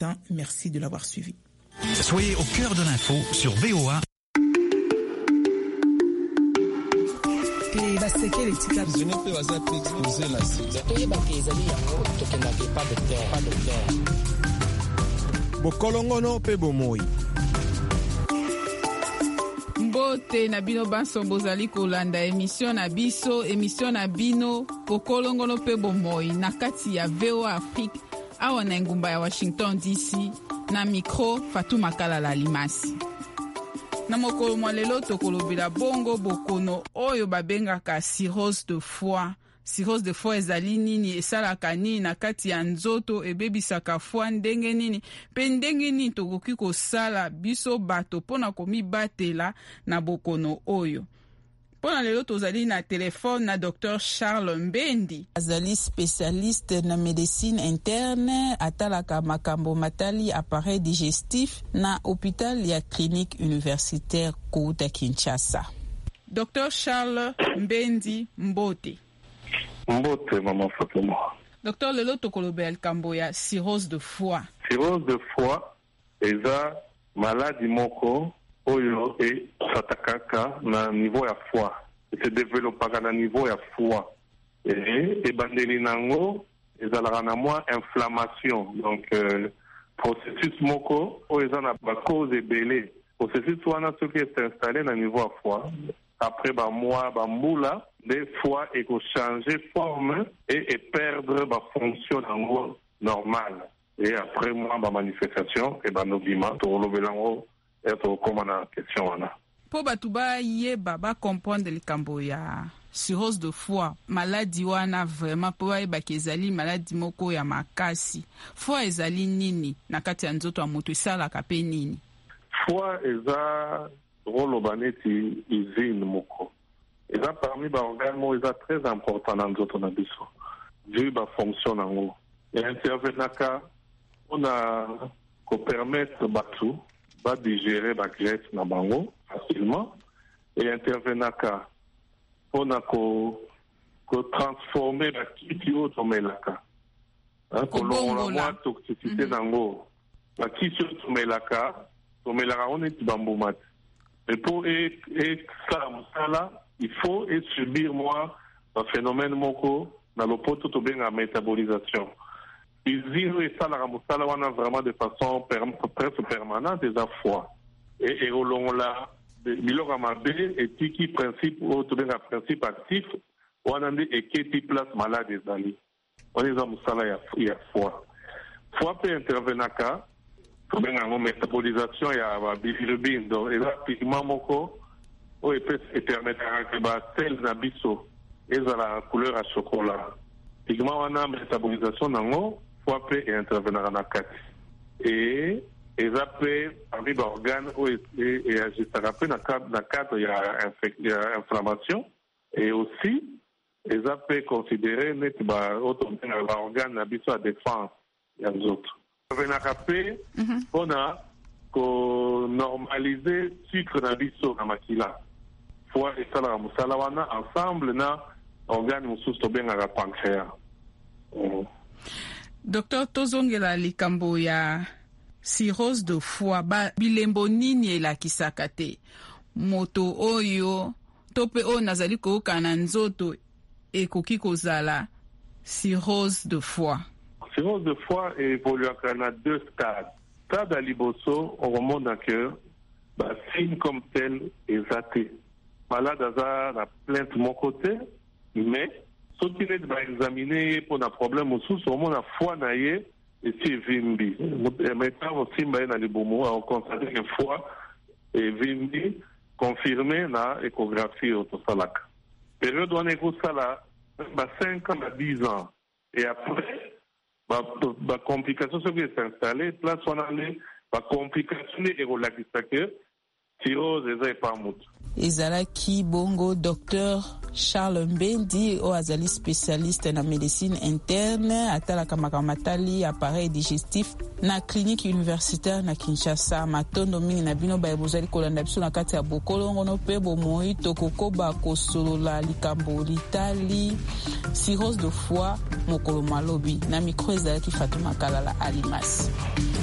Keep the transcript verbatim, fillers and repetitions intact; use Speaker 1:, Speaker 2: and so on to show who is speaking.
Speaker 1: matin. Merci de l'avoir suivi.
Speaker 2: Soyez au cœur de l'info sur V O A.
Speaker 3: Bokolongono pe bomoi.
Speaker 4: Mbote na bino banso bozali kolanda émission na biso émission na bino bokolongono pe bomoi na kati ya V O A Afrique awa na ngumba ya Washington D C na micro Fatuma Kalala Limasi. Na mokolo mwa lelo tokolobela bongo bokono oyo babengaka cirrhose de foie. Cirrhose de foie ezali nini, esalaka nini na kati ya nzoto, ebebisaka foie ndenge nini, pe ndenge nini tokoki kosala biso bato mpona komibatela na bokono oyo. Pona lelo tozali na telefone na docteur Charles Mbendi. Azali spécialiste na médecine interne, atalaka makambo matali appareil digestif na hôpital ya clinique universitaire Kouta Kinshasa. docteur Charles Mbendi Mbote.
Speaker 5: Mbote, maman Fatuma.
Speaker 4: docteur lelo tokolobela likambo ya cirrhose de foie.
Speaker 5: Cirrhose de foie eza maladie moko oyo e satakaka na niveau ya foie. Se développaka na niveau ya foie. Et ebandeli nango ezalaka na mwa inflammation. Donc euh, processus moko oyo eza na ba cause ebele. Processus wana soki est installé na niveau ya foie. Après ba mois ba mbula des fois et ko changer forme et, et perdre ba fonction nango normale. Et après moi ba manifestation et ba nobima to lobelango eto koma na question wana.
Speaker 4: Po batu ba yeba ba comprendre likambo ya cirrhose de foie, maladie wana vraiment po ba yeba kezali maladie moko ya makasi. Foie ezali nini na kati ya nzoto ya moto esalaka pe nini?
Speaker 5: Foie eza roloba neti usine moko. Eza parmi ba organe mo eza très important na nzoto na biso. Vu ba fonction nango. Et intervenaka on a ko permettre batu ba digérer ba graisse na bango facilement et intervenaka on a ko ko transformer ba kiti o tomelaka. Hein, ko longola mwa toxicité nango. Ba kiti o tomelaka tomelaka on est bamboumat. Mais pour et et ça musala il faut et subir moi un phénomène moko dans le poto to benga métabolisation. Usine et ça la musala wana vraiment de façon presque permanente des fois. Et et au long là biloko mabe et tiki principe ou to benga principe actif wana ndi eketi place malade ezali. On est dans musala ya ya foi. Foi peut intervenaka to benga mo métabolisation ya ba bilirubine donc et là pigment moko o peut permettre que ba sel na biso ezala couleur à chocolat. Pigment wana métabolisation nango foi peut intervenir na kati. Et eza peut parmi ba organe o et agissera peu na cadre na cadre ya inflammation et aussi eza peut considérer net ba auto ba organe na biso à défense ya autres. Venaka pe ona ko normaliser sucre na biso na makila. Fois et ça la musala wana ensemble na organe mususu to benga la pancréas. Mm.
Speaker 4: Docteur tozongela likambo ya cirrhose de foie ba bilembo nini elakisaka te moto oyo tope o nazali koyoka na nzoto ekoki kozala cirrhose de foie.
Speaker 5: Cirrhose de foie évolue à deux stades. Stade à liboso, on remonte à cœur, bah, signe comme tel est athée. Malade à la plainte de mon côté, mais ce qui est va examiner pour un problème aussi, c'est au moins la foi naïe et c'est vimbi. Maintenant aussi, bah, les beaux mots, on constate que foi et vimbi confirmé na échographie au Tossalak. Période où on écoute ça là, bah, cinq ans à dix ans. Et après, la complication qui est installée, place on a la complication est relakisa que cirrhose est pas mout.
Speaker 4: Ezalaki bongo docteur Charles Mbendi o azali spécialiste na médecine interne atalaka makamatali appareil digestif na clinique universitaire na Kinshasa. Matondo mingi na bino ba bozali kolanda biso na kati ya bokolongo no pe bomoi tokokoba kosolola likambo litali cirrhose de foie mokolo malobi na micro ezalaki Fatuma Kalala Alimasi.